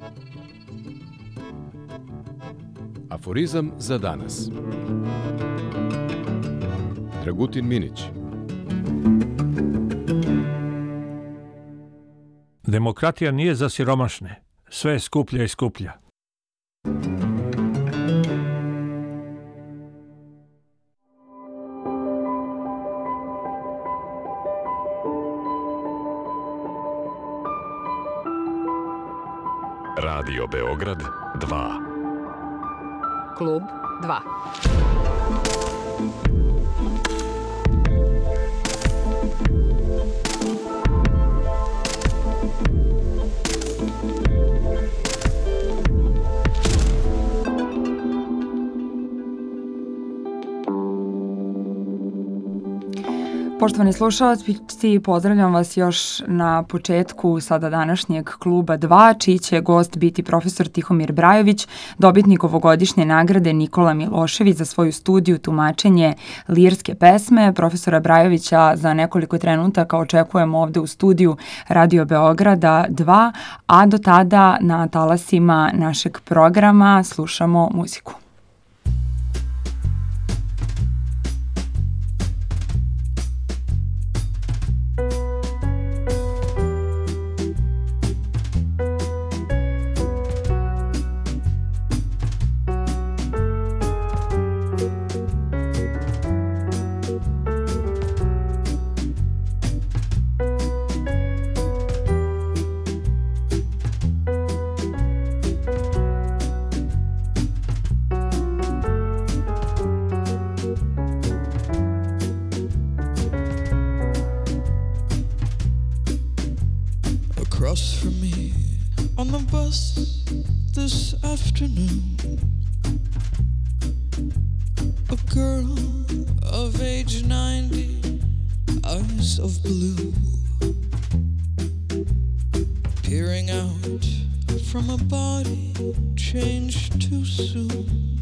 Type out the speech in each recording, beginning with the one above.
Aforizam za danas. Dragutin Minić. Demokratija nije za siromašne. Sve je skuplja i skuplja. Radio Beograd 2. Klub 2. Poštovani slušalci, pozdravljam vas još na početku sada današnjeg Kluba 2, čiji će gost biti profesor Tihomir Brajović, dobitnik ovogodišnje nagrade Nikola Milošević za svoju studiju tumačenje lirske pesme. Profesora Brajovića za nekoliko trenutaka očekujemo ovde u studiju Radio Beograda 2, a do tada na talasima našeg programa slušamo muziku. Across from me on the bus this afternoon, a girl of age 90, eyes of blue, peering out from a body changed too soon.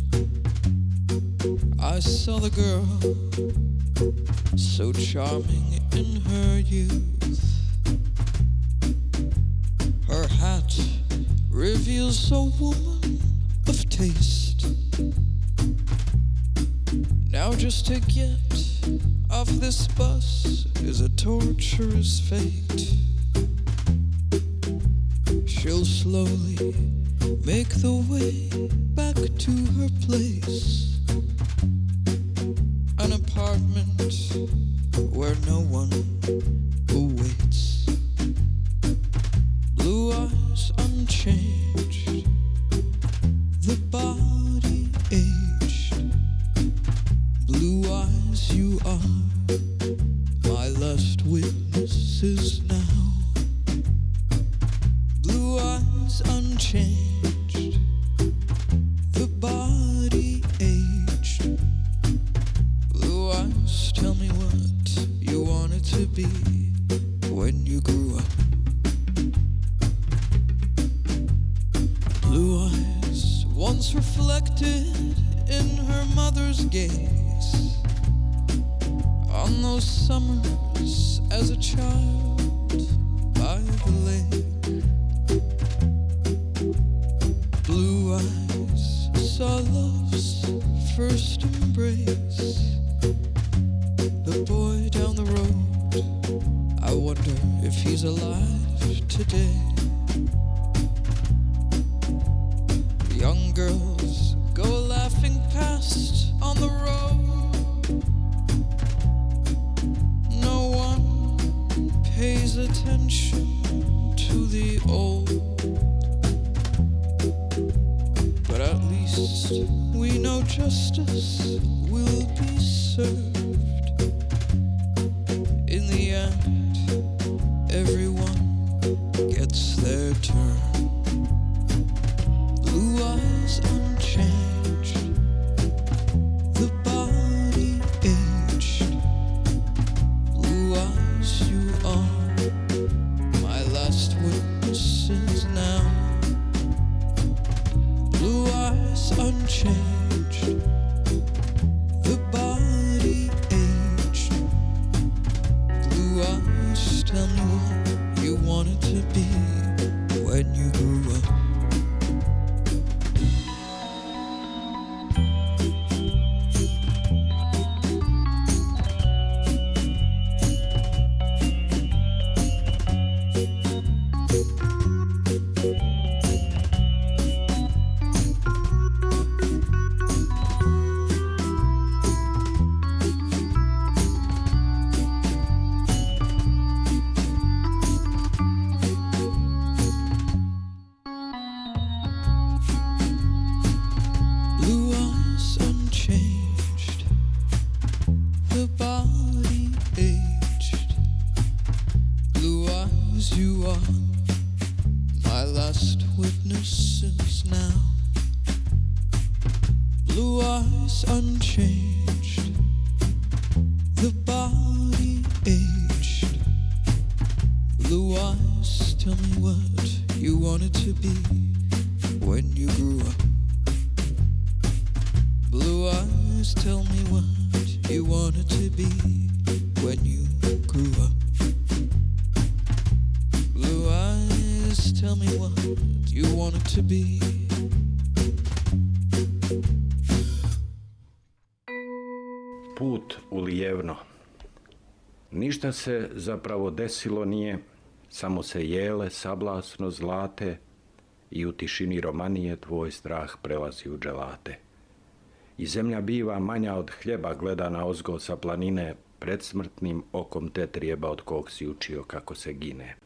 I saw the girl, so charming in her youth. Her hat reveals a woman of taste. Now just to get off this bus is a torturous fate. She'll slowly make the way back to her place, an apartment where no one awaits. Blue eyes unchanged, the body aged. Blue eyes, you are my last witnesses now. Blue eyes unchanged, the body aged. Blue eyes, tell me what you wanted to be when you grew up. Blue eyes once reflected in her mother's gaze on those summers as a child by the lake. Blue eyes saw love's first embrace. The boy down the road, I wonder if he's alive today. Young girls go laughing past on the road. No one pays attention to the old. But at least we know justice will be served. In the end, everyone gets their turn. Blue eyes unchanged, the body aged. Blue eyes, you are my last witnesses now. Blue eyes unchanged, the body aged. Blue eyes, tell me what you wanted to be when you grew up. last witnesses now. Blue eyes unchanged, the body aged. Blue eyes, tell me what you wanted to be when you grew up. Blue eyes, tell me what you wanted to be when you grew up. Blue eyes, tell me what you wanted to be. Put u lijevno. Ništa se zapravo desilo nije, samo se jele sablasno zlate i u tišini romanije tvoj strah prelazi u dželate. I zemlja biva manja od hljeba gledana ozgo sa planine, predsmrtnim okom te trijeba od kog si učio kako se gine.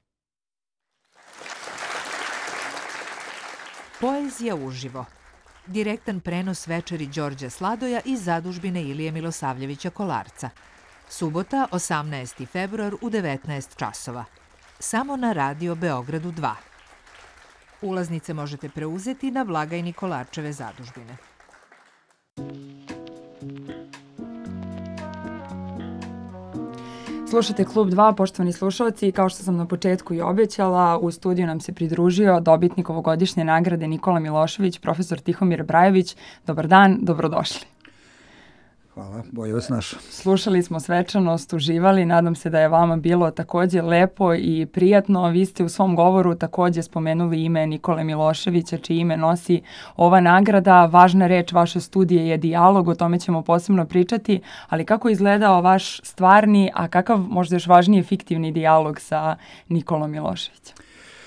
Poezija uživo. Direktan prenos večeri Đorđa Sladoja iz zadužbine Ilije Milosavljevića Kolarca. Subota, 18. februar u 19 časova. Samo na Radio Beogradu 2. Ulaznice možete preuzeti na blagajni Kolarčeve zadužbine. Slušate Klub 2, poštovani slušalci, i kao što sam na početku i obećala, u studiju nam se pridružio dobitnik ovogodišnje nagrade Nikola Milošević, profesor Tihomir Brajović. Dobar dan, dobrodošli. Hvala, bolje vas našao. Slušali smo svečanost, uživali, nadam se da je vama bilo takođe lepo i prijatno. Vi ste u svom govoru takođe spomenuli ime Nikole Miloševića, čije ime nosi ova nagrada. Važna reč vaše studije je dijalog, o tome ćemo posebno pričati, ali kako izgledao vaš stvarni, a kakav možda još važnije fiktivni dijalog sa Nikolom Miloševićem?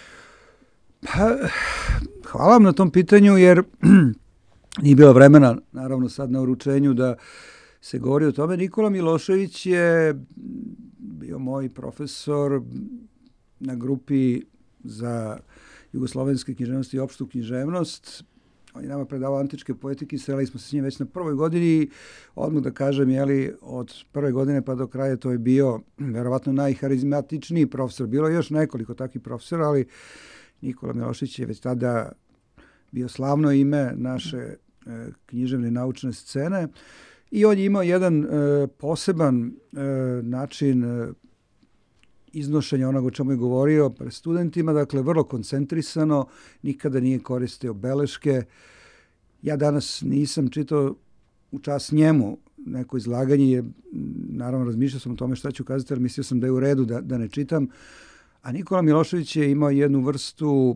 Pa, hvala vam na tom pitanju, jer nije bilo vremena, naravno sad na uručenju, da se govori o tome. Nikola Milošević je bio moj profesor na grupi za jugoslovenske književnosti i opštu književnost. On je nama predavao antičke poetike i sreli smo se s njim već na prvoj godini. Odmah da kažem, od prve godine pa do kraja to je bio verovatno najharizmatičniji profesor. Bilo je još nekoliko takvih profesora, ali Nikola Milošević je već tada bio slavno ime naše književne naučne scene i on je imao jedan poseban način iznošenja onoga o čemu je govorio pred studentima, dakle vrlo koncentrisano, nikada nije koristio beleške. Ja danas nisam čitao u čas njemu neko izlaganje, jer naravno razmišljao sam o tome šta ću kazati, ali mislio sam da je u redu da ne čitam. A Nikola Milošević je imao jednu vrstu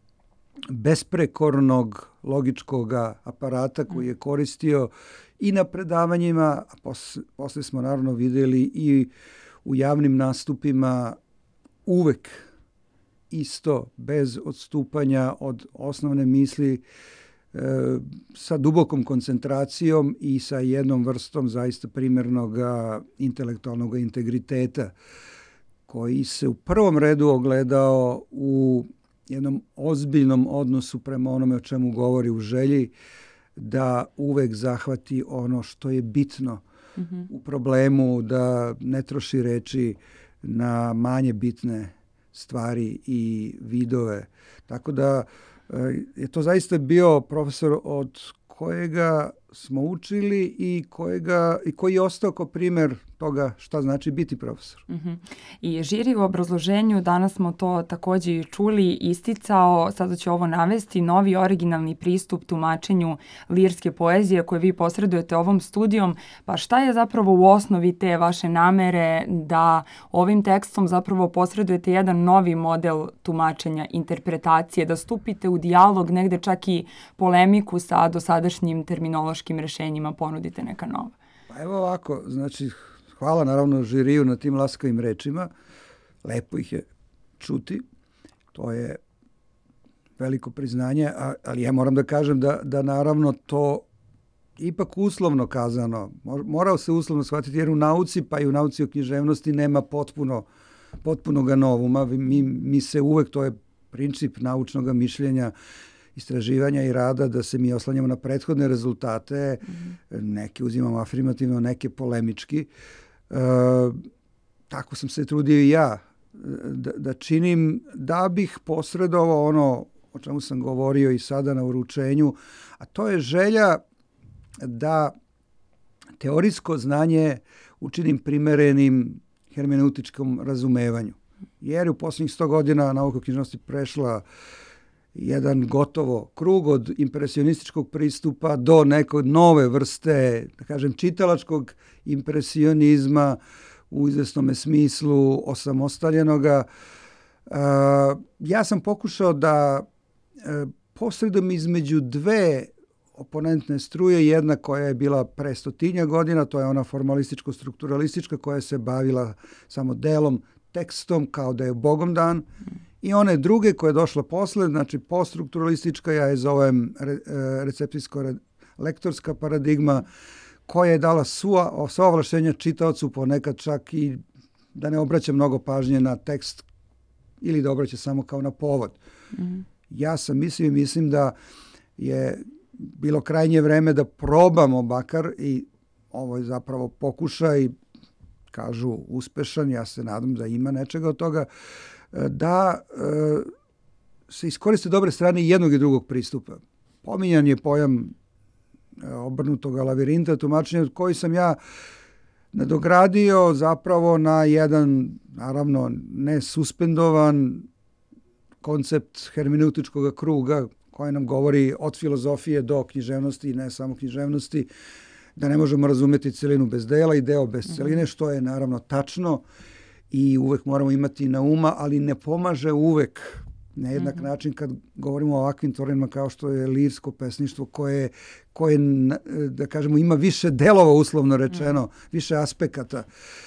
besprekornog logičkog aparata koji je koristio i na predavanjima, a posle smo naravno videli i u javnim nastupima, uvek isto, bez odstupanja od osnovne misli, sa dubokom koncentracijom i sa jednom vrstom zaista primernog intelektualnog integriteta, koji se u prvom redu ogledao u jednom ozbiljnom odnosu prema onome o čemu govori, u želji da uvek zahvati ono što je bitno u problemu, da ne troši reči na manje bitne stvari i vidove. Tako da je to zaista bio profesor od kojega smo učili i koji je ostao kao primer toga šta znači biti profesor. I žiri u obrazloženju, danas smo to takođe čuli, isticao, sada ću ovo navesti, novi originalni pristup tumačenju lirske poezije koje vi posredujete ovom studijom. Pa šta je zapravo u osnovi te vaše namere da ovim tekstom zapravo posredujete jedan novi model tumačenja, interpretacije, da stupite u dijalog, negde čak i polemiku sa dosadašnjim terminološkim rešenjima, ponudite neka nova? Pa evo ovako, znači, hvala naravno žiriju na tim laskavim rečima. Lepo ih je čuti. To je veliko priznanje, ali ja moram da kažem da naravno to ipak uslovno kazano, morao se uslovno shvatiti, jer u nauci, pa i u nauci o književnosti, nema potpunog novuma. Mi se uvek, to je princip naučnog mišljenja, istraživanja i rada, da se mi oslanjamo na prethodne rezultate, neke uzimamo afirmativno, neke polemički. Tako sam se trudio i ja da činim, da bih posredovao ono o čemu sam govorio i sada na uručenju, a to je želja da teorijsko znanje učinim primerenim hermeneutičkom razumevanju. Jer u posljednjih 100 godina nauka o književnosti prešla jedan gotovo krug od impresionističkog pristupa do neke nove vrste, da kažem, čitalačkog impresionizma u izvesnome smislu osamostaljenoga. Ja sam pokušao da posredom između dve oponentne struje, jedna koja je bila pre 100 godina, to je ona formalističko-strukturalistička koja se bavila samo delom, tekstom, kao da je Bogom dan, i one druge koje je došla posle, znači poststrukturalistička, ja je zovem recepcijsko-lektorska paradigma, koja je dala sva ovlašćenja čitaocu, ponekad čak i da ne obraća mnogo pažnje na tekst ili da obraća samo kao na povod. Ja sam mislim da je bilo krajnje vreme da probamo bakar, i ovo je zapravo pokušaj, kažu uspešan, ja se nadam da ima nečega od toga, da se iskoriste dobre strane jednog i drugog pristupa. Pominjan je pojam obrnutog lavirinta, tumačenja, koji sam ja nadogradio zapravo na jedan, naravno, nesuspendovan koncept hermeneutičkog kruga koji nam govori od filozofije do književnosti i ne samo književnosti, da ne možemo razumjeti celinu bez dela i deo bez celine, što je naravno tačno i uvek moramo imati na uma, ali ne pomaže uvek na jednak način kad govorimo o ovakvim tvorenjima kao što je lirsko pesništvo koje da kažemo, ima više delova, uslovno rečeno, više aspekata.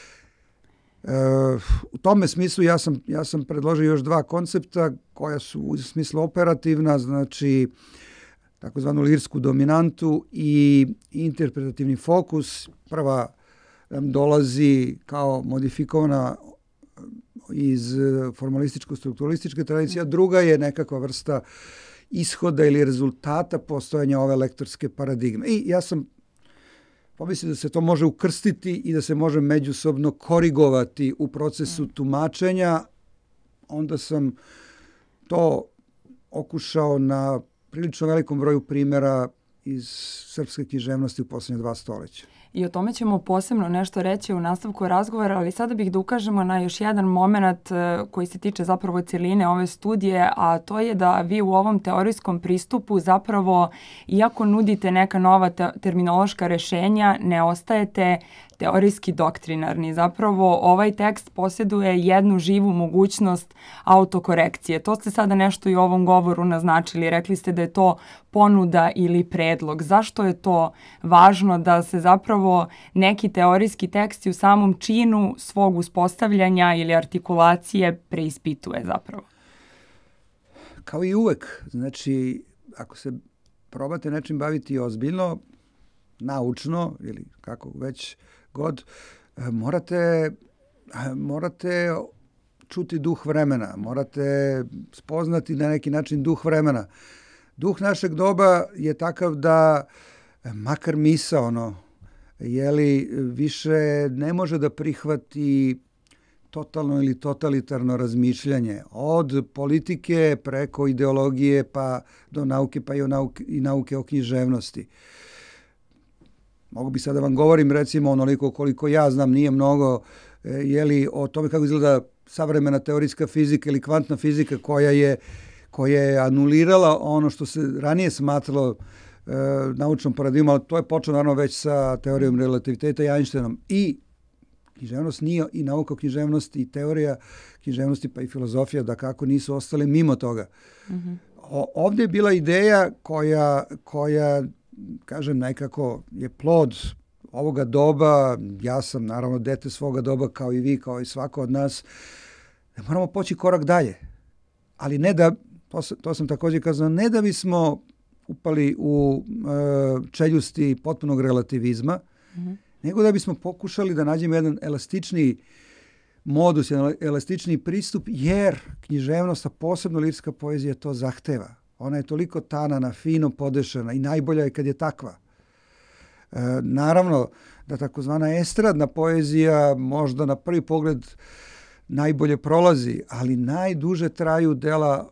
U tome smislu ja sam predložio još dva koncepta koja su u smislu operativna, znači takozvanu lirsku dominantu i interpretativni fokus. Prva nam dolazi kao modifikovana iz formalističko-strukturalističke tradicije, a druga je nekakva vrsta ishoda ili rezultata postojanja ove lektorske paradigme. I ja sam pomislio da se to može ukrstiti i da se može međusobno korigovati u procesu tumačenja. Onda sam to okušao na prilično velikom broju primjera iz srpske književnosti u posljednje 2 stoljeća. I o tome ćemo posebno nešto reći u nastavku razgovora, ali sada bih da ukažemo na još jedan moment koji se tiče zapravo cjeline ove studije, a to je da vi u ovom teorijskom pristupu zapravo, iako nudite neka nova terminološka rešenja, ne ostajete teorijski doktrinarni. Zapravo ovaj tekst posjeduje jednu živu mogućnost autokorekcije. To ste sada nešto i u ovom govoru naznačili. Rekli ste da je to ponuda ili predlog. Zašto je to važno da se zapravo neki teorijski tekst u samom činu svog uspostavljanja ili artikulacije preispituje zapravo? Kao i uvek. Znači, ako se probate nečim baviti ozbiljno, naučno ili kako već god, morate čuti duh vremena, morate spoznati na neki način duh vremena. Duh našeg doba je takav da makar misaono više ne može da prihvati totalno ili totalitarno razmišljanje. Od politike preko ideologije pa do nauke, pa i nauke o književnosti. Mogu bi sad da vam govorim recimo onoliko koliko ja znam, nije mnogo, o tome kako izgleda savremena teorijska fizika ili kvantna fizika koja je anulirala ono što se ranije smatralo naučnom paradigmom, ali to je počelo naravno već sa teorijom relativiteta i Einsteinom. I književnost nije, i nauka o književnosti, i teorija književnosti, pa i filozofija, da kako nisu ostale mimo toga. Ovdje je bila ideja koja kažem, nekako je plod ovoga doba. Ja sam naravno dete svoga doba, kao i vi, kao i svako od nas, da moramo poći korak dalje. Ali ne da, to sam također kazao, ne da bismo upali u čeljusti potpunog relativizma, nego da bismo pokušali da nađemo jedan elastičniji modus, jedan elastičniji pristup, jer književnost, a posebno lirska poezija, to zahteva. Ona je toliko tanana, fino podešena i najbolja je kad je takva. Naravno da takozvana estradna poezija možda na prvi pogled najbolje prolazi, ali najduže traju dela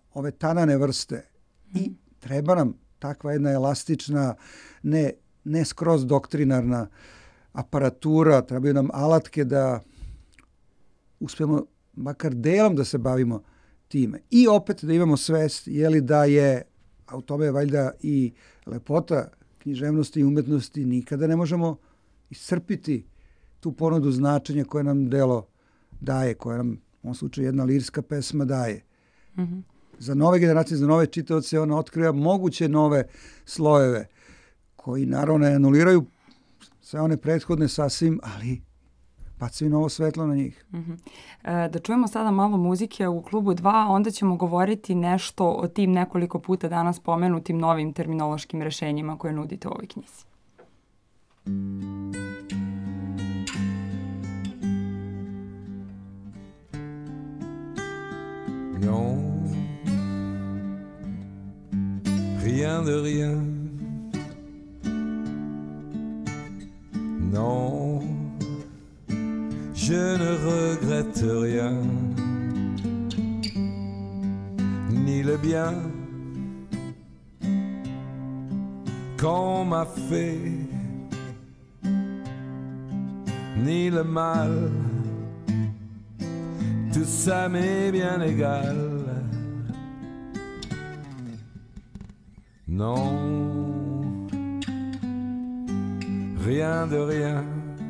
ove tanane vrste. I treba nam takva jedna elastična, ne skroz doktrinarna aparatura, trebaju nam alatke da uspemo makar delom da se bavimo time. I opet da imamo svest, da je, a u tome je valjda i lepota književnosti i umetnosti, nikada ne možemo iscrpiti tu ponudu značenja koje nam delo daje, koja nam u ovom slučaju jedna lirska pesma daje. Za nove generacije, za nove čitaoce ona otkriva moguće nove slojeve koji naravno ne anuliraju sve one prethodne sasvim, ali bacaju novo svetlo na njih. Da čujemo sada malo muzike u klubu 2, onda ćemo govoriti nešto o tim nekoliko puta danas pomenutim novim terminološkim rešenjima koje nudite u ovoj knjizi. Non, rien de rien. Non, je ne regrette rien, ni le bien qu'on m'a fait, ni le mal. Tout ça m'est bien égal. Non, rien de rien.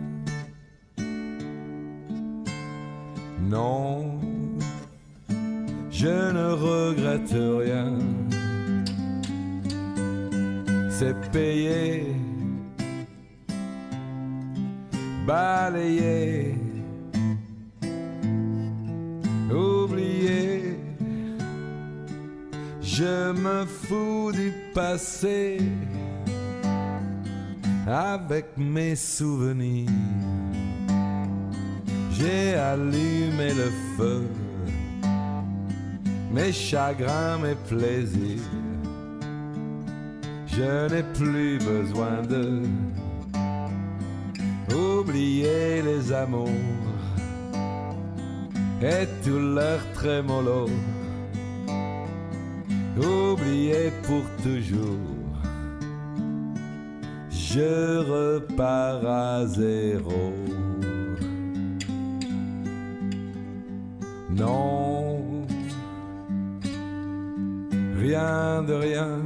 Non, je ne regrette rien. C'est payé, balayé, oublié. Je me fous du passé avec mes souvenirs. J'ai allumé le feu, mes chagrins, mes plaisirs. Je n'ai plus besoin de oublier les amours et tout leur trémolo. Oublier pour toujours, je repars à zéro. Non, rien de rien.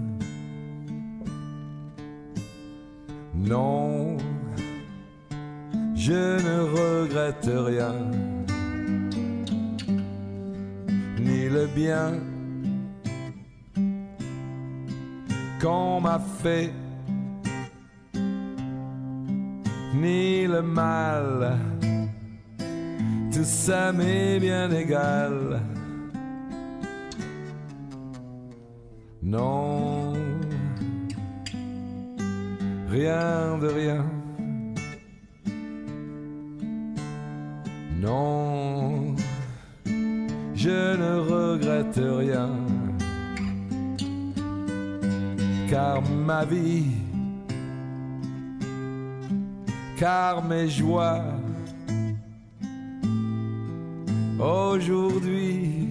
Non, je ne regrette rien, ni le bien qu'on m'a fait, ni le mal. Tout ça m'est bien égal. Non, rien de rien. Non, je ne regrette rien. Car ma vie, car mes joies, aujourd'hui,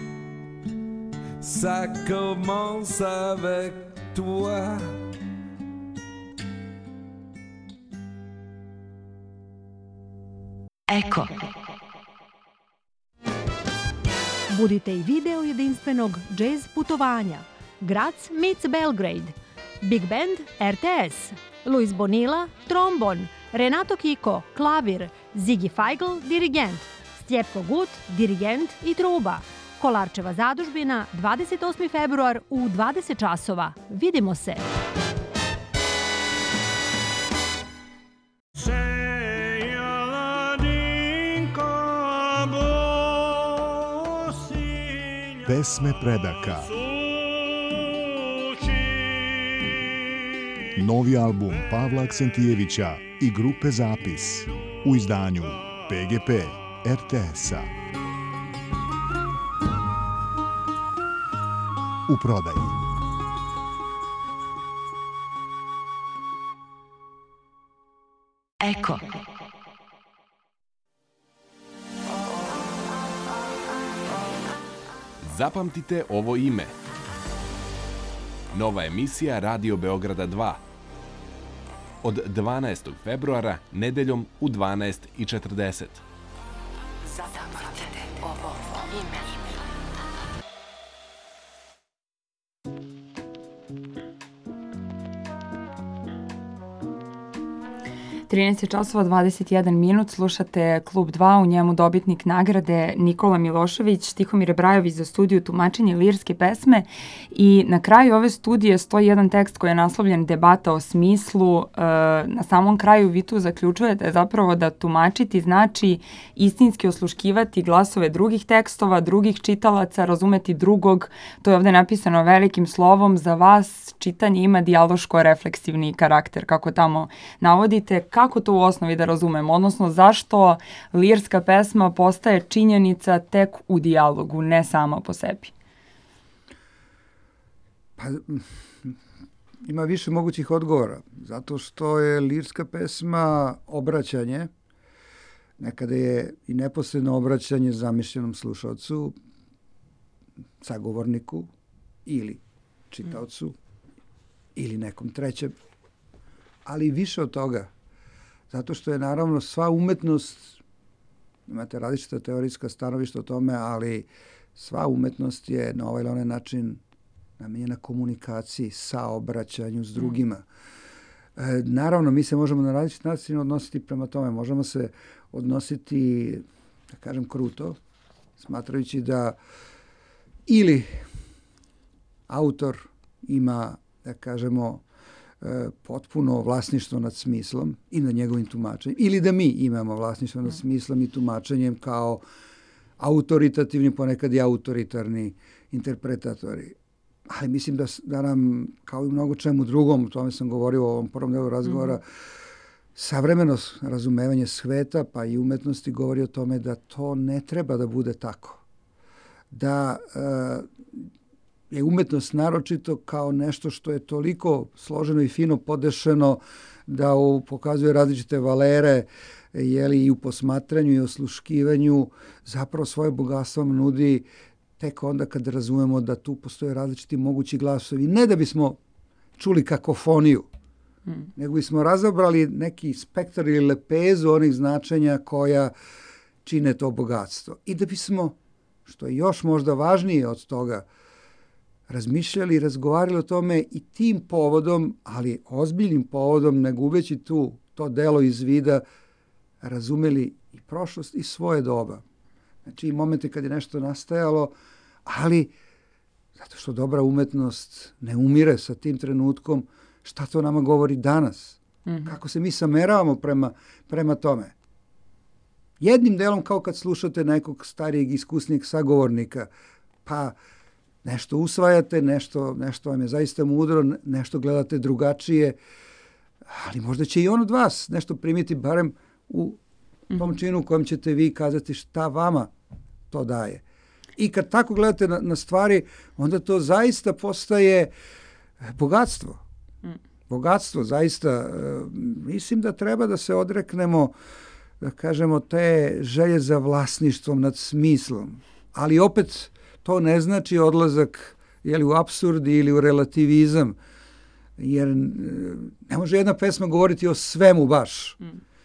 ça commence avec toi. Eko. Budite i vi deo jedinstvenog jazz putovanja. Graz meets Belgrade. Big Band RTS. Luis Bonilla, trombon. Renato Kiko, klavir. Ziggy Feigl, dirigent. Stjepko Gut, dirigent i truba. Kolarčeva zadužbina, 28. februar u 20 časova. Vidimo se! Pesme predaka. Novi album Pavla Aksentijevića i grupe Zapis u izdanju PGP RTS-a. U prodaji. Eko. Zapamtite ovo ime. Nova emisija Radio Beograda 2. Od 12. februara, nedeljom u 12:40. Zapamtite ovo ime. 13 časova 21 minut, slušate Klub 2, u njemu dobitnik nagrade Nikola Milošević, Tihomir Brajović za studiju tumačenje lirske pesme i na kraju ove studije stoji jedan tekst koji je naslovljen Debata o smislu. Na samom kraju vi tu zaključujete zapravo da tumačiti znači istinski osluškivati glasove drugih tekstova, drugih čitalaca, razumeti drugog, to je ovde napisano velikim slovom, za vas čitanje ima dijaloško-refleksivni karakter, kako tamo navodite. Kako to u osnovi da razumemo? Odnosno, zašto lirska pesma postaje činjenica tek u dijalogu, ne sama po sebi? Pa, ima više mogućih odgovora. Zato što je lirska pesma obraćanje, nekada je i neposredno obraćanje zamišljenom slušalcu, sagovorniku ili čitaocu ili nekom trećem. Ali više od toga. Zato što je naravno sva umetnost, imate različita teorijska stanovišta o tome, ali sva umetnost je na ovaj ili onaj način namenjena komunikaciji, saobraćanju s drugima. Naravno, mi se možemo na različit način odnositi prema tome. Možemo se odnositi, da kažem, kruto, smatrajući da ili autor ima, da kažemo, potpuno vlasništvo nad smislom i nad njegovim tumačenjem, ili da mi imamo vlasništvo nad smislom i tumačenjem kao autoritativni, ponekad i autoritarni interpretatori. Ali mislim da nam, kao i mnogo čemu drugom, o tome sam govorio u ovom prvom delu razgovora, savremeno razumevanje sveta pa i umetnosti govori o tome da to ne treba da bude tako. Da je umetnost naročito kao nešto što je toliko složeno i fino podešeno da pokazuje različite valere, i u posmatranju i osluškivanju, zapravo svoje bogatstvo nudi tek onda kad razumemo da tu postoje različiti mogući glasovi. Ne da bismo čuli kakofoniju, nego bismo razabrali neki spektar ili lepezu onih značenja koja čine to bogatstvo. I da bismo, što je još možda važnije od toga, razmišljali i razgovarali o tome i tim povodom, ali ozbiljnim povodom, ne gubeći to delo iz vida, razumeli i prošlost i svoje doba. Znači i momente kad je nešto nastajalo, ali zato što dobra umetnost ne umire sa tim trenutkom, šta to nama govori danas? Kako se mi sameravamo prema tome? Jednim delom kao kad slušate nekog starijeg, iskusnijeg sagovornika, pa nešto usvajate, nešto vam je zaista mudro, nešto gledate drugačije, ali možda će i on od vas nešto primiti, barem u tom činu u kojem ćete vi kazati šta vama to daje. I kad tako gledate na stvari, onda to zaista postaje bogatstvo. Bogatstvo, zaista. Mislim da treba da se odreknemo, da kažemo, te želje za vlasništvom nad smislom. Ali opet to ne znači odlazak u apsurd ili u relativizam. Jer ne može jedna pesma govoriti o svemu baš.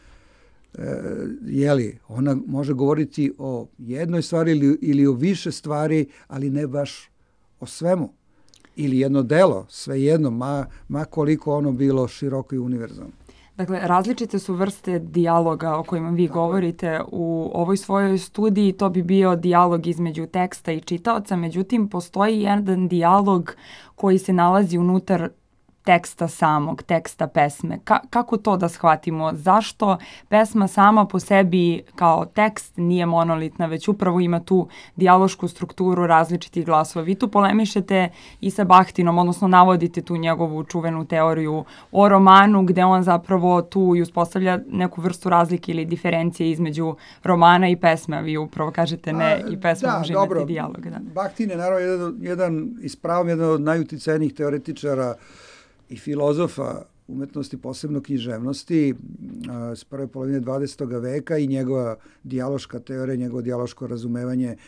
Ona može govoriti o jednoj stvari ili o više stvari, ali ne baš o svemu. Ili jedno delo, svejedno, ma koliko ono bilo široko i univerzalno. Dakle, različite su vrste dijaloga o kojima vi govorite u ovoj svojoj studiji. To bi bio dijalog između teksta i čitaoca, međutim, postoji jedan dijalog koji se nalazi unutar teksta samog, teksta pesme. Kako to da shvatimo? Zašto pesma sama po sebi kao tekst nije monolitna, već upravo ima tu dijalošku strukturu različitih glasova? Vi tu polemišete i sa Bahtinom, odnosno navodite tu njegovu čuvenu teoriju o romanu, gde on zapravo tu i uspostavlja neku vrstu razlike ili diferencije između romana i pesme. Vi upravo kažete ne, i pesma može imati dijalog. Da. Bahtin je naravno jedan od najuticajnijih teoretičara i filozofa umetnosti, posebno književnosti, s prve polovine 20. veka, i njegova dijaloška teorija, njegovo dijaloško razumevanje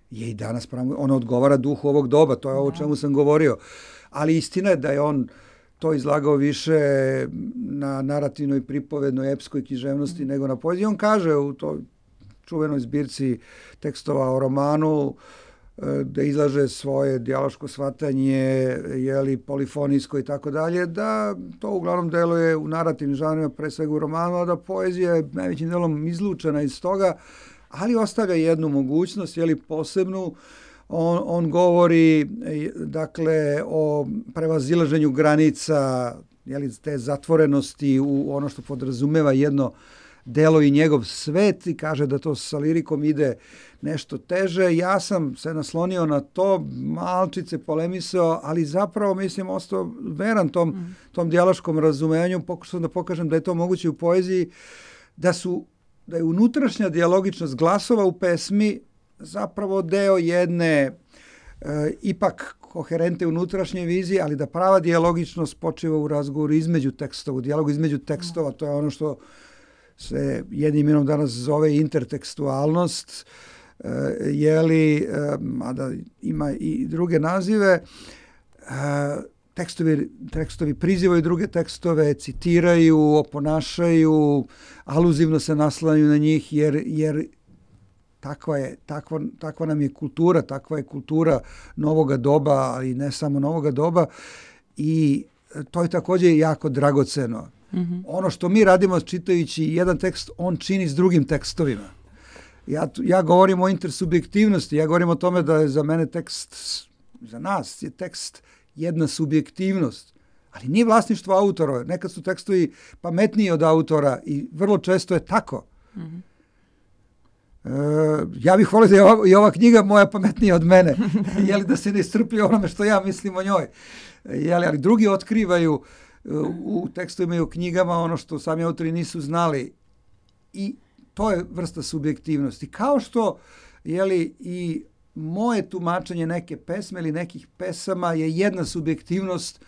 je i danas ona odgovara duhu ovog doba, to je ovo o čemu sam govorio. Ali istina je da je on to izlagao više na narativnoj, pripovednoj, epskoj književnosti nego na poeziji. On kaže u toj čuvenoj zbirci tekstova o romanu da izlaže svoje dijaloško shvatanje, polifonijsko i tako dalje, da to uglavnom deluje u narativnim žanrima, pre svega u romanu, a da poezija je najvećim delom izlučena iz toga, ali ostavlja jednu mogućnost, posebnu. On govori, dakle, o prevazilaženju granica, te zatvorenosti u ono što podrazumeva jedno delo i njegov svet, i kaže da to sa lirikom ide nešto teže. Ja sam se naslonio na to, malčice polemisao, ali zapravo, mislim, ostao veran tom dijaloškom razumevanju. Pokušao da pokažem da je to moguće u poeziji, da je unutrašnja dijalogičnost glasova u pesmi zapravo deo jedne ipak koherente unutrašnje vizije, ali da prava dijalogičnost počiva u razgovoru između tekstova, u dijalogu između tekstova. To je ono što se jednim imenom danas zove intertekstualnost, mada ima i druge nazive. Tekstovi prizivaju druge tekstove, citiraju, oponašaju, aluzivno se naslanjaju na njih, jer takva nam je kultura, takva je kultura novoga doba, ali ne samo novoga doba, i to je također jako dragoceno. Mm-hmm. Ono što mi radimo čitajući jedan tekst, on čini s drugim tekstovima. Ja govorim o intersubjektivnosti, ja govorim o tome da je za mene tekst, za nas je tekst jedna subjektivnost, ali nije vlasništvo autora. Nekad su tekstovi pametniji od autora i vrlo često je tako. Mm-hmm. Ja bih volio da je i ova knjiga moja pametnija od mene, da se ne iscrpi onome što ja mislim o njoj. Ali drugi otkrivaju u tekstovima i u knjigama ono što sami autori nisu znali, i to je vrsta subjektivnosti. Kao što i moje tumačenje neke pesme ili nekih pesama je jedna subjektivnost.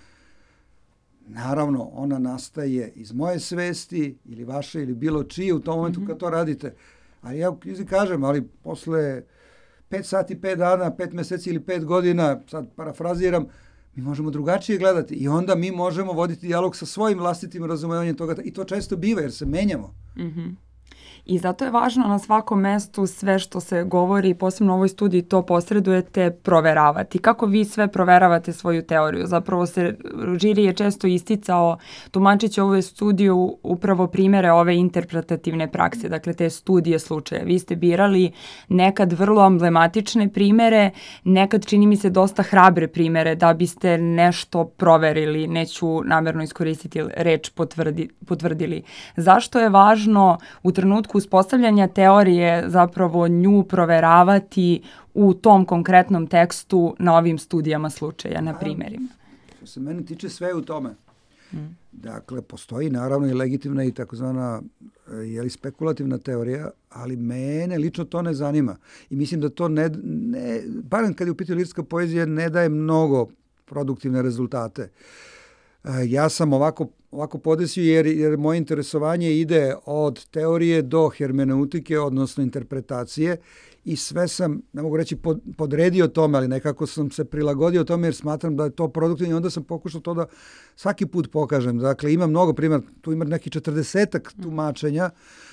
Naravno, ona nastaje iz moje svesti ili vaše ili bilo čije u tom momentu kad to radite. Ali ja kažem, ali posle 5 sati, 5 dana, 5 meseci ili 5 godina, sad parafraziram, mi možemo drugačije gledati i onda mi možemo voditi dijalog sa svojim vlastitim razumevanjem toga, i to često biva jer se menjamo. Mm-hmm. I zato je važno na svakom mestu sve što se govori, posebno u ovoj studiji, to posredujete proveravati. Kako vi sve proveravate svoju teoriju? Zapravo žiri je često isticao, tumačeći ovu studiju, upravo primjere ove interpretativne prakse, dakle te studije slučaja. Vi ste birali nekad vrlo emblematične primjere, nekad čini mi se dosta hrabre primjere da biste nešto proverili, neću namjerno iskoristiti reč potvrdili. Zašto je važno u trenutku uspostavljanja teorije zapravo nju proveravati u tom konkretnom tekstu na ovim studijama slučaja, na primjerima? Što se mene tiče, sve u tome. Dakle, postoji naravno i legitimna i takozvana spekulativna teorija, ali mene lično to ne zanima. I mislim da to barem kad je u pitanju lirska poezija, ne daje mnogo produktivne rezultate. Ja sam ovako podesio jer moje interesovanje ide od teorije do hermeneutike, odnosno interpretacije, i sve sam, ne mogu reći podredio tome, ali nekako sam se prilagodio tome jer smatram da je to produktivno, i onda sam pokušao to da svaki put pokažem. Dakle, ima mnogo primjera, tu ima neki 40-ak tumačenja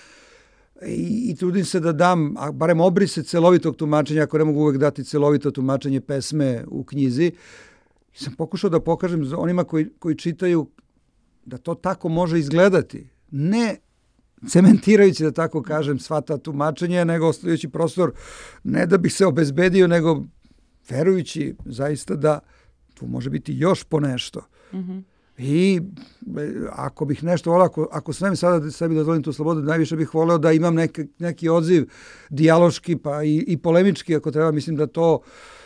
i trudim se da dam, barem obrise celovitog tumačenja, ako ne mogu uvek dati celovito tumačenje pesme u knjizi. Sam pokušao da pokažem onima koji čitaju da to tako može izgledati. Ne cementirajući, da tako kažem, sva ta tumačenja, nego ostavljajući prostor ne da bih se obezbedio, nego verujući zaista da tu može biti još po nešto. Mm-hmm. I ako bih nešto volio, ako smem sada sebi dozvolim tu slobodu, najviše bih voleo da imam neki odziv dijaloški pa i polemički, ako treba. Mislim da to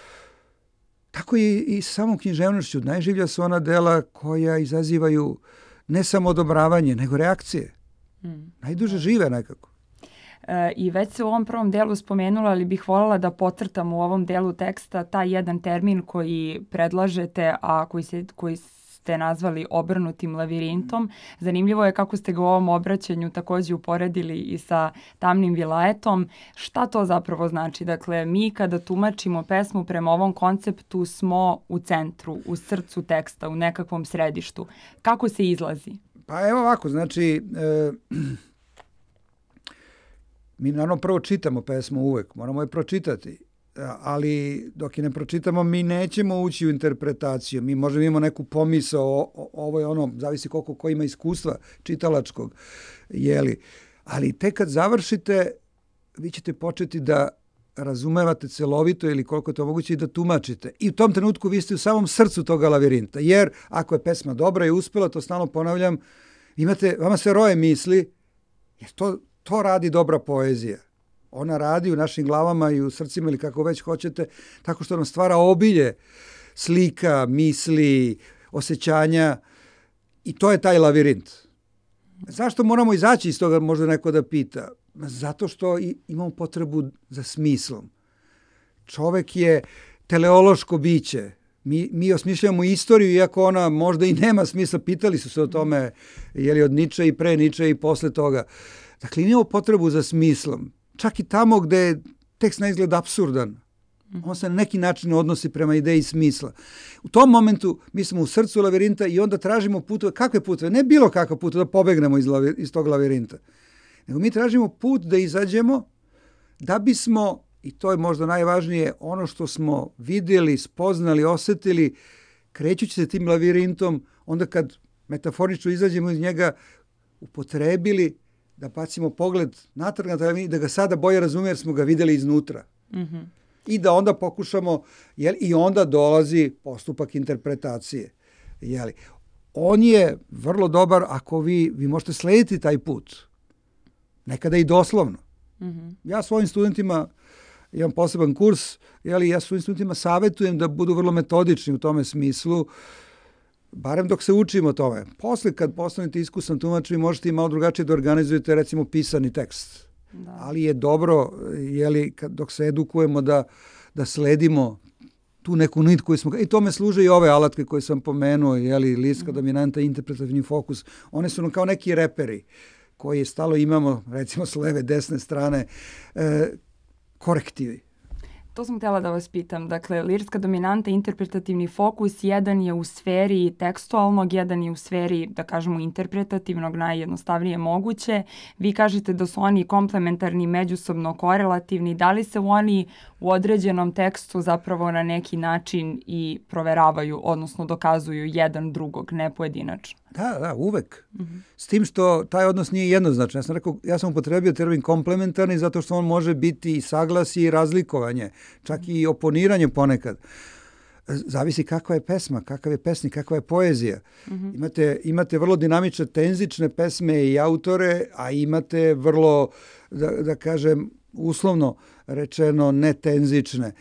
tako i samom književnošću. Najživlja su ona dela koja izazivaju ne samo odobravanje, nego reakcije. Najduže žive nekako. I već se u ovom prvom delu spomenula, ali bih voljela da podcrtam u ovom delu teksta taj jedan termin koji predlažete, a koji ste nazvali obrnutim lavirintom. Zanimljivo je kako ste ga u ovom obraćanju takođe uporedili i sa Tamnim vilajetom. Šta to zapravo znači? Dakle, mi kada tumačimo pesmu prema ovom konceptu smo u centru, u srcu teksta, u nekakvom središtu. Kako se izlazi? Pa evo ovako, znači, mi naravno prvo čitamo pesmu uvek, moramo je pročitati, ali dok je ne pročitamo mi nećemo ući u interpretaciju, mi možemo imamo neku pomisao, ovo je ono, zavisi koliko ko ima iskustva čitalačkog, ali tek kad završite, vi ćete početi da razumevate celovito ili koliko je to moguće i da tumačite. I u tom trenutku vi ste u samom srcu toga lavirinta. Jer ako je pesma dobra i uspela, to stalno ponavljam, vama se roje misli, jer to radi dobra poezija. Ona radi u našim glavama i u srcima ili kako već hoćete, tako što nam stvara obilje slika, misli, osjećanja i to je taj lavirint. Zašto moramo izaći iz toga, možda neko da pita? Zato što imamo potrebu za smislom. Čovek je teleološko biće. Mi osmišljamo istoriju, iako ona možda i nema smisla. Pitali su se o tome, je li od Niče i pre Niče i posle toga. Dakle, imamo potrebu za smislom. Čak i tamo gde je tekst na izgled apsurdan. On se na neki način odnosi prema ideji smisla. U tom momentu mi smo u srcu lavirinta i onda tražimo putove. Kakve putove? Ne bilo kakav put da pobegnemo iz tog lavirinta. Nego mi tražimo put da izađemo da bismo, i to je možda najvažnije, ono što smo vidjeli, spoznali, osetili, krećući se tim lavirintom, onda kad metaforično izađemo iz njega, upotrebili da bacimo pogled natrag na taj lavirint, da ga sada bolje razume jer smo ga vidjeli iznutra. Mm-hmm. I da onda pokušamo, i onda dolazi postupak interpretacije. On je vrlo dobar ako vi možete slediti taj put. Nekada i doslovno. Mm-hmm. Ja svojim studentima imam poseban kurs, ja svojim studentima savjetujem da budu vrlo metodični u tome smislu, barem dok se učimo tome. Posle kad postanete iskusan tumač, vi možete i malo drugačije da organizujete recimo pisani tekst. Da. Ali je dobro, dok se edukujemo da sledimo tu neku nit koju smo... I tome služe i ove alatke koje sam pomenuo, lirska dominanta, interpretativni fokus. One su kao neki reperi koji stalo imamo, recimo s leve, desne strane, korektivi. To sam htjela da vas pitam. Dakle, lirska dominanta, interpretativni fokus, jedan je u sferi tekstualnog, jedan je u sferi, da kažemo, interpretativnog, najjednostavnije moguće. Vi kažete da su oni komplementarni, međusobno korelativni. Da li se oni u određenom tekstu zapravo na neki način i proveravaju, odnosno dokazuju jedan drugog, ne pojedinačno? Da, uvek. Mm-hmm. S tim što taj odnos nije jednoznačan. Ja sam upotrebio termin komplementarni zato što on može biti i saglasje i razlikovanje, čak i oponiranje ponekad. Zavisi kakva je pesma, kakav je pesnik, kakva je poezija. Mm-hmm. Imate vrlo dinamične, tenzične pesme i autore, a imate vrlo, da kažem, uslovno rečeno netenzične,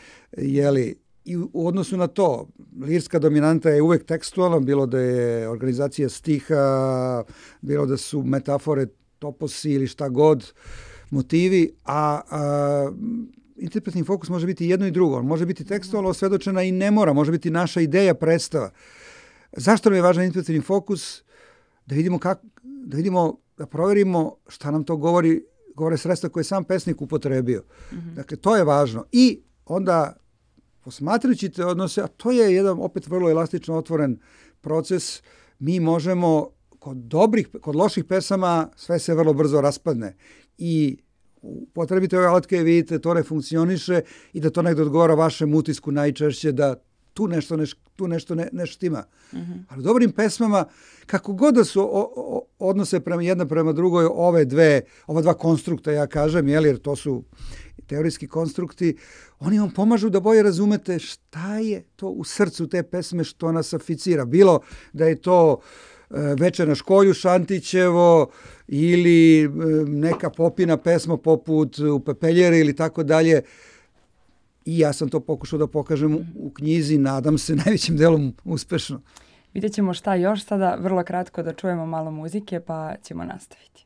I u odnosu na to, lirska dominanta je uvek tekstualna, bilo da je organizacija stiha, bilo da su metafore, toposi ili šta god, motivi, a interpretativni fokus može biti jedno i drugo. On može biti tekstualno osvedočena i ne mora, može biti naša ideja, predstava. Zašto nam je važan interpretativni fokus? Da proverimo šta nam to govore sredstva koje je sam pesnik upotrebio. Mm-hmm. Dakle, to je važno. I onda posmatrajući te odnose, a to je jedan opet vrlo elastično otvoren proces, mi možemo kod loših pesama sve se vrlo brzo raspadne i potrebite ove alatke, vidite, to ne funkcioniše i da to negdje odgovara vašem utisku najčešće da tu nešto ne štima. Mm-hmm. Ali u dobrim pesmama, kako god da su odnose jedna prema drugoj, ova dva konstrukta, ja kažem, jer to su teorijski konstrukti, oni vam pomažu da bolje razumete šta je to u srcu te pesme što nas aficira. Bilo da je to Večer na školju Šantićevo ili neka popina pesma poput U pepeljeri ili tako dalje. I ja sam to pokušao da pokažem u knjizi, nadam se najvećim delom uspešno. Vidjet ćemo šta još sada, vrlo kratko da čujemo malo muzike pa ćemo nastaviti.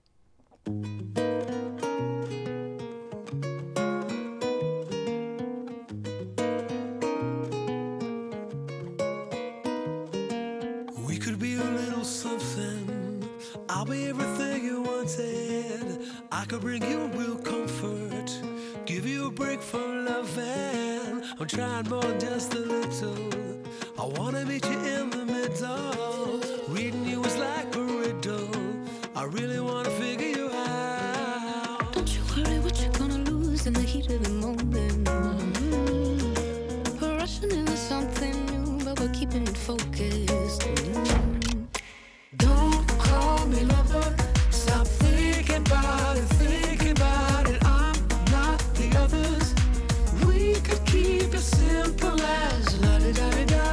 We could be a little something. I'll be everything you wanted. I could bring you real comfort, give you a break from loving. I'm trying more than just a little. I wanna meet you in the middle. Reading you is like a riddle. I really wanna figure you out. Don't you worry what you're gonna lose in the heat of the moment. We're rushing into something new, but we're keeping it focused. Don't call me lover. Stop thinking about it, thinking about it. I'm not the others. We could keep it simple as la-di-da-di-da.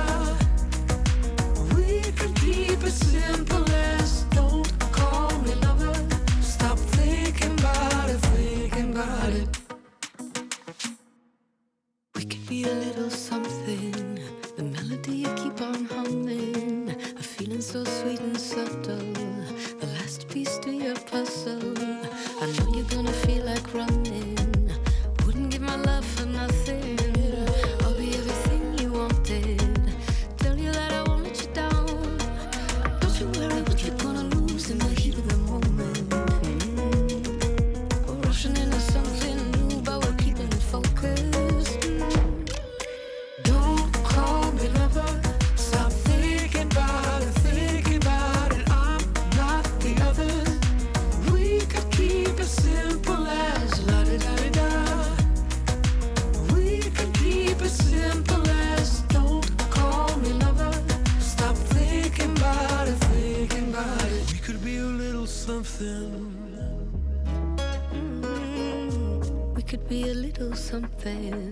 We could keep it simple as don't call me lover. Stop thinking about it, thinking about it. We could be a little something. The melody you keep on humming. A feeling so sweet and subtle. The last piece to your puzzle. I know you're gonna feel like running. Wouldn't give my love for nothing. I'll be everything you wanted. Tell you that I won't let you down. Don't you worry what you're gonna lose in the heat of the moment. We're rushing into something new, but we're keeping it focused. Don't call me lover. Stop thinking about it, thinking about it. I'm not the others. We could keep it simple as la-di-da-di-da. We could keep it simple as don't call me lover. Stop thinking about it, thinking about it. We could be a little something. We could be a little something.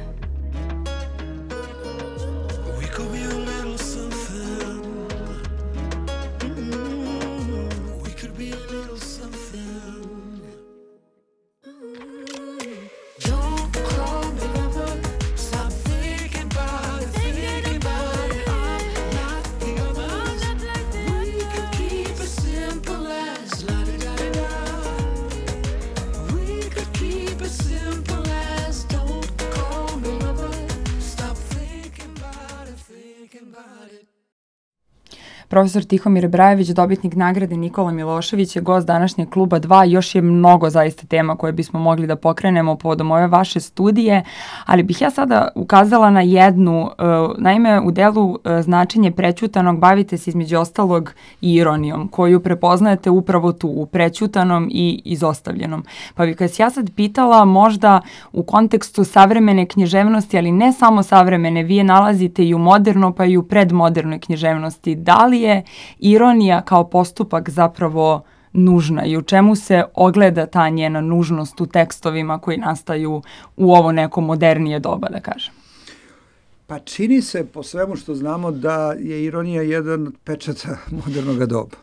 We could be a little something. We could be a little something. Don't call me lover. Stop thinking about it, thinking about it. I'm not the others. We could keep it simple as la-di-da-di-da. We could keep it simple as don't call me lover. Stop thinking about it, thinking about it. Profesor Tihomir Brajević, dobitnik nagrade Nikola Milošević, je gost današnjeg Kluba 2. Još je mnogo zaista tema koje bismo mogli da pokrenemo povodom ove vaše studije, ali bih ja sada ukazala na jednu. Naime, u delu značenje prećutanog bavite se između ostalog i ironijom, koju prepoznajete upravo tu, u prećutanom i izostavljenom. Pa bih vas ja sad pitala, možda u kontekstu savremene književnosti, ali ne samo savremene, vi je nalazite i u moderno pa i u predmodernoj književnosti. Da li je ironija kao postupak zapravo nužna i u čemu se ogleda ta njena nužnost u tekstovima koji nastaju u ovo neko modernije doba, da kažem? Pa čini se po svemu što znamo da je ironija jedan od pečata modernog doba.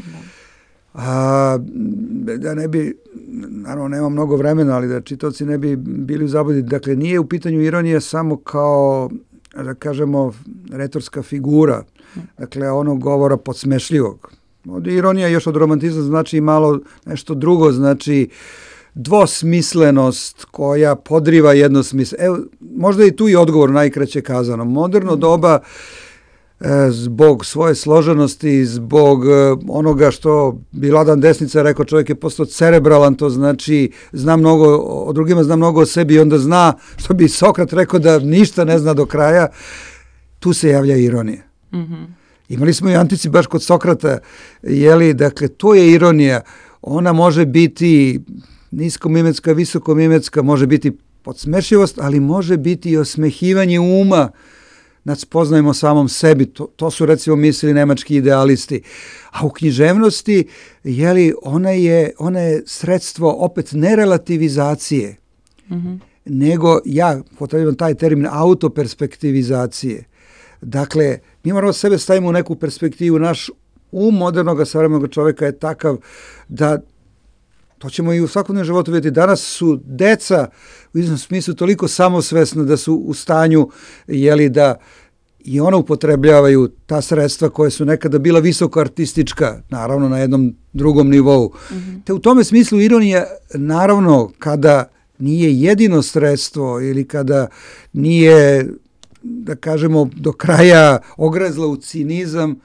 Da ne bi, naravno nema mnogo vremena, ali da čitaoci ne bi bili u zabludi. Dakle, nije u pitanju ironija samo kao, da kažemo, retorska figura, dakle, onog govora podsmešljivog. Ironija još od romantizma znači malo nešto drugo, znači dvosmislenost koja podriva jednosmisle. Evo, možda i tu je odgovor najkraće kazano. Moderno doba zbog svoje složenosti, zbog onoga što bi Vladan Desnica rekao, čovjek je postao cerebralan, to znači zna mnogo o drugima, zna mnogo o sebi i onda zna, što bi Sokrat rekao, da ništa ne zna do kraja. Tu se javlja ironija. Imali smo i antici baš kod Sokrata, dakle, to je ironija. Ona može biti niskomimetska, visokomimetska, može biti podsmešljivost, ali može biti i osmehivanje uma nad spoznajemo samom sebi. To su recimo mislili nemački idealisti. A u književnosti, ona je sredstvo opet ne relativizacije, nego, ja potrebujem taj termin, autoperspektivizacije. Dakle, mi moramo sebe stavimo u neku perspektivu. Naš um modernog savremenog čovjeka je takav da, to ćemo i u svakodnevnom životu vidjeti, danas su deca u iznom smislu toliko samosvesna da su u stanju, da i ona upotrebljavaju ta sredstva koje su nekada bila visoko artistička, naravno na jednom drugom nivou. Te u tome smislu ironija, naravno, kada nije jedino sredstvo ili kada nije, da kažemo, do kraja ogrezla u cinizam,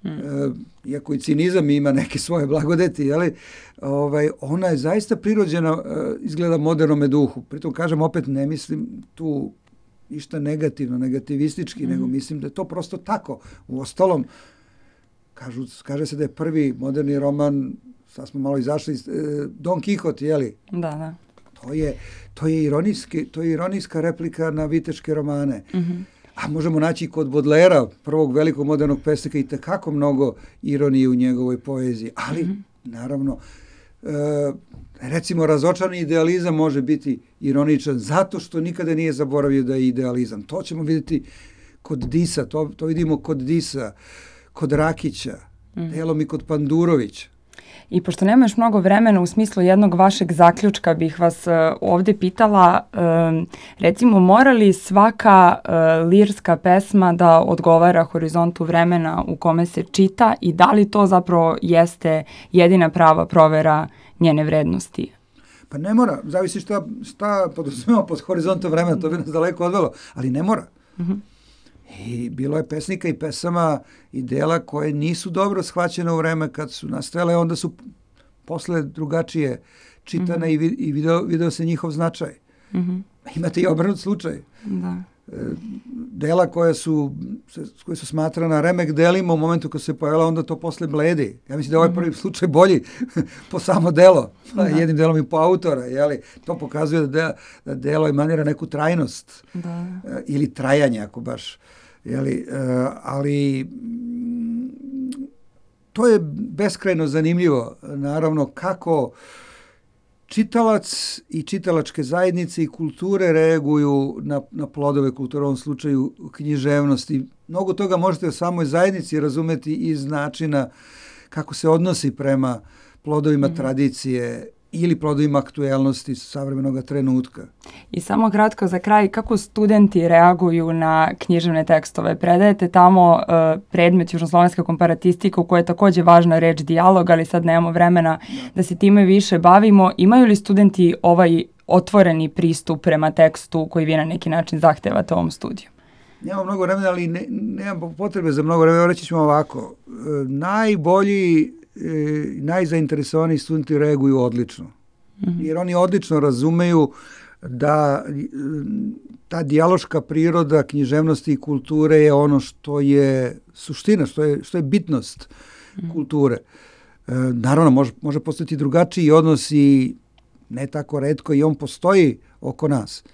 iako i cinizam ima neke svoje blagodeti, jeli, ona je zaista prirođena, izgleda modernome duhu. Pritom kažem, opet ne mislim tu ništa negativno, negativistički, nego mislim da je to prosto tako. Uostalom, kaže se da je prvi moderni roman, sad smo malo izašli, Don Quixote, jeli? Da. To je ironijska replika na viteške romane. A možemo naći kod Baudelaira, prvog velikog modernog pesnika, i tekako mnogo ironije u njegovoj poeziji. Ali, naravno, recimo, razočarani idealizam može biti ironičan zato što nikada nije zaboravio da je idealizam. To ćemo vidjeti kod Disa, to vidimo kod Disa, kod Rakića, delom i kod Pandurovića. I pošto nema još mnogo vremena, u smislu jednog vašeg zaključka bih vas ovdje pitala, recimo, mora li svaka lirska pesma da odgovara horizontu vremena u kome se čita i da li to zapravo jeste jedina prava provera njene vrednosti? Pa ne mora, zavisi šta podrazumijemo pod horizontom vremena, to bi nas daleko odvelo, ali ne mora. I bilo je pesnika i pesama i dela koje nisu dobro shvaćene u vreme kad su nastajale, onda su posle drugačije čitane i video se njihov značaj. Imate i obrnut slučaj. Dela koje su smatrana remek delima u momentu kad se pojavila, onda to posle bledi. Ja mislim da je ovaj prvi slučaj bolji po samo delo, jednim delom i po autora. Jeli? To pokazuje da delo emanira neku trajnost ili trajanje, ako baš. Jeli, ali to je beskrajno zanimljivo, naravno, kako čitalac i čitalačke zajednice i kulture reaguju na plodove kulture, u ovom slučaju književnosti. Mnogo toga možete u samoj zajednici razumeti iz načina kako se odnosi prema plodovima tradicije ili plodovima aktuelnosti savremenog trenutka. I samo kratko za kraj, kako studenti reaguju na književne tekstove? Predajete tamo predmet južnoslovenska komparatistika, u kojoj je također važna reč dijalog, ali sad nemamo vremena da se time više bavimo. Imaju li studenti ovaj otvoreni pristup prema tekstu koji vi na neki način zahtevate u ovom studiju? Nemamo mnogo vremena, ali nemamo potrebe za mnogo vremena. Reći ćemo ovako. Najbolji, najzainteresovaniji studenti reaguju odlično. Jer oni odlično razumeju da ta dijaloška priroda književnosti i kulture je ono što je suština, što je bitnost kulture. Naravno, može postojati drugačiji odnos i ne tako retko i on postoji oko nas.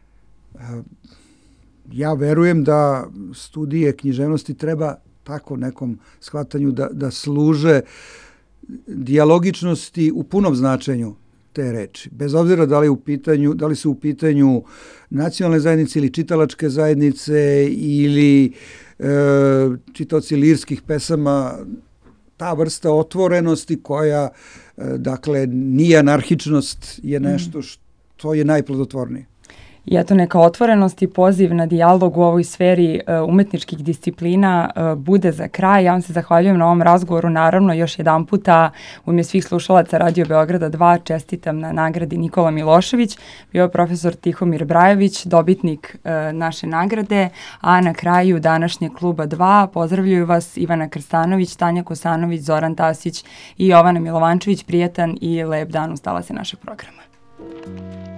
Ja verujem da studije književnosti treba tako nekom shvatanju da služe dijalogičnosti u punom značenju te reči. Bez obzira da li su u pitanju nacionalne zajednice ili čitalačke zajednice ili čitaoci lirskih pesama, ta vrsta otvorenosti koja, dakle, nije anarhičnost, je nešto što je najplodotvornije. I eto, neka otvorenost i poziv na dijalog u ovoj sferi umetničkih disciplina bude za kraj. Ja vam se zahvaljujem na ovom razgovoru. Naravno, još jedan puta u ime svih slušalaca Radio Beograda 2 čestitam na nagradi Nikola Milošević. Bio je profesor Tihomir Brajović, dobitnik naše nagrade, a na kraju današnjeg kluba 2 pozdravljaju vas Ivana Krstanović, Tanja Kosanović, Zoran Tasić i Jovana Milovančević. Prijetan i lep dan uz talase našeg programa.